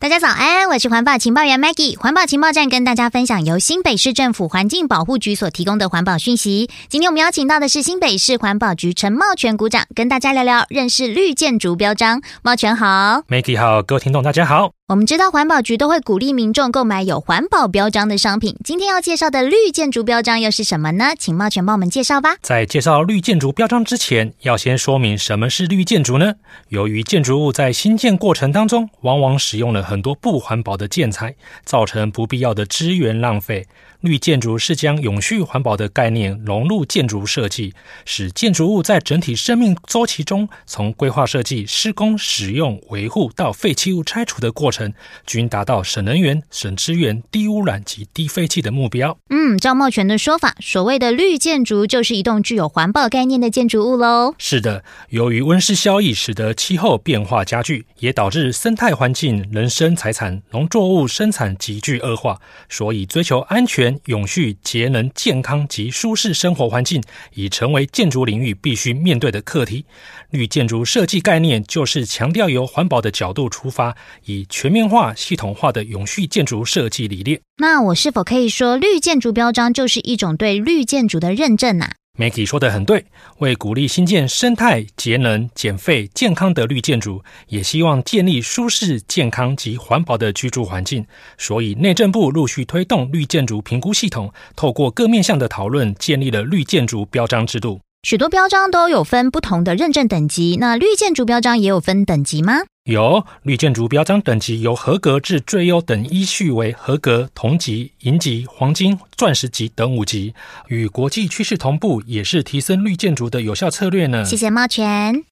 大家早安，我是环保情报员 Maggie。环保情报站跟大家分享由新北市政府环境保护局所提供的环保讯息。今天我们邀请到的是新北市环保局陈茂全股长，跟大家聊聊认识绿建筑标章。茂全好。 Maggie 好，各位听众大家好。 我们知道环保局都会鼓励民众购买有环保标章的商品，今天要介绍的绿建筑标章又是什么呢？请茂全帮我们介绍吧。 在介绍绿建筑标章之前，要先说明什么是绿建筑呢？由于建筑物在新建过程当中往往使用了很多不环保的建材，造成不必要的资源浪费。绿建筑是将永续环保的概念融入建筑设计，使建筑物在整体生命周期中，从规划设计、施工、使用、维护到废弃物拆除的过程，均达到省能源、省资源、低污染及低废气的目标。 照茂全的说法，所谓的绿建筑就是一栋具有环保概念的建筑物咯。 是的，由于温室效应使得气候变化加剧，也导致生态环境、人身财产、农作物生产急剧恶化，所以追求安全、永续、节能、健康及舒适生活环境已成为建筑领域必须面对的课题。绿建筑设计概念就是强调由环保的角度出发，以全面化、系统化的永续建筑设计理念。 那我是否可以说绿建筑标章就是一种对绿建筑的认证啊 Maggie 说得很对，为鼓励新建生态、节能、减废、健康的绿建筑，也希望建立舒适、健康及环保的居住环境。所以内政部陆续推动绿建筑评估系统，透过各面向的讨论，建立了绿建筑标章制度。 许多标章都有分不同的认证等级，那绿建筑标章也有分等级吗？ 有，绿建筑标章等级由合格至最优等依序为合格、铜级、银级、黄金、钻石级等5级，与国际趋势同步，也是提升绿建筑的有效策略呢。 谢谢茂全。